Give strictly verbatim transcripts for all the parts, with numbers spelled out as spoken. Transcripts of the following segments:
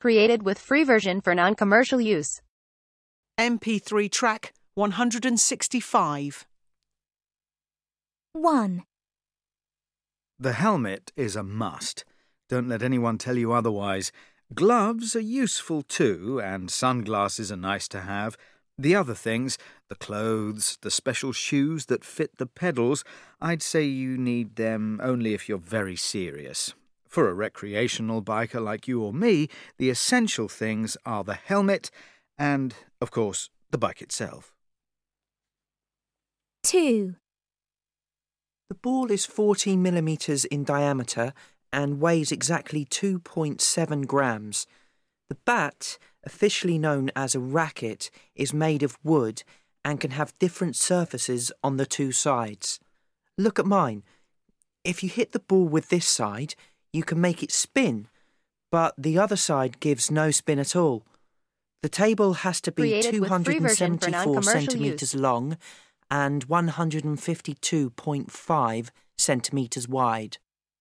Created with free version for non-commercial use. M P three track one hundred sixty-five. one. The helmet is a must. Don't let anyone tell you otherwise. Gloves are useful too, and sunglasses are nice to have. The other things, the clothes, the special shoes that fit the pedals, I'd say you need them only if you're very serious. For a recreational biker like you or me, the essential things are the helmet and, of course, the bike itself. two. The ball is fourteen millimetres in diameter and weighs exactly two point seven grams. The bat, officially known as a racket, is made of wood and can have different surfaces on the two sides. Look at mine. If you hit the ball with this side, you can make it spin, but the other side gives no spin at all. The table has to be Created two hundred seventy-four centimetres long and one hundred fifty-two point five centimetres wide.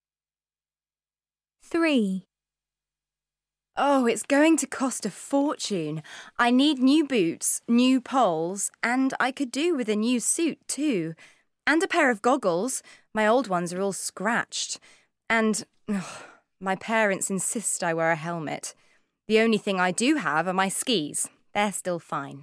three. Oh, it's going to cost a fortune. I need new boots, new poles, and I could do with a new suit too. And a pair of goggles. My old ones are all scratched. And ugh, my parents insist I wear a helmet. The only thing I do have are my skis. They're still fine.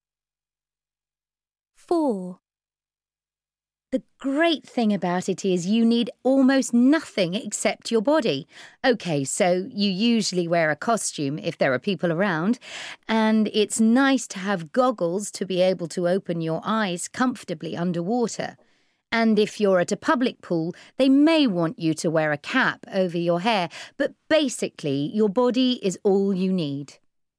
four. The great thing about it is you need almost nothing except your body. OK, so you usually wear a costume if there are people around, and it's nice to have goggles to be able to open your eyes comfortably underwater. And if you're at a public pool, they may want you to wear a cap over your hair, but basically your body is all you need.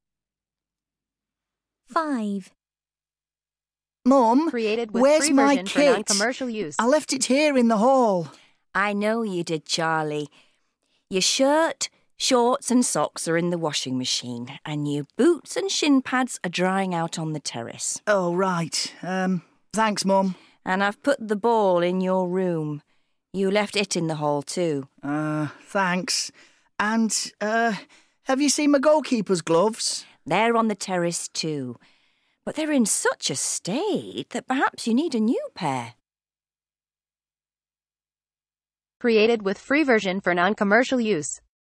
five. Mum, Created with where's free my version for kit? non-commercial use. I left it here in the hall. I know you did, Charlie. Your shirt, shorts and socks are in the washing machine, and your boots and shin pads are drying out on the terrace. Oh, right. Um, thanks, Mum. And I've put the ball in your room. You left it in the hall too. Uh, thanks. And, uh, have you seen my goalkeeper's gloves? They're on the terrace too. But they're in such a state that perhaps you need a new pair. Created with free version for non-commercial use.